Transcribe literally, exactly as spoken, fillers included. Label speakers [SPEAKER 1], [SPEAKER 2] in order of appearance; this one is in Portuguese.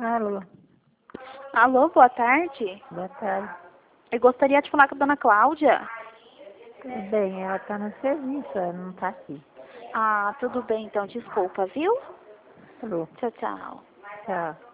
[SPEAKER 1] Alô,
[SPEAKER 2] Alô, boa tarde.
[SPEAKER 1] boa tarde.
[SPEAKER 2] Eu gostaria de falar com a dona Cláudia.
[SPEAKER 1] Tudo bem, ela tá no serviço, ela não tá aqui.
[SPEAKER 2] Ah, tudo bem então, desculpa, viu?
[SPEAKER 1] Alô,
[SPEAKER 2] Tchau, tchau.
[SPEAKER 1] tchau.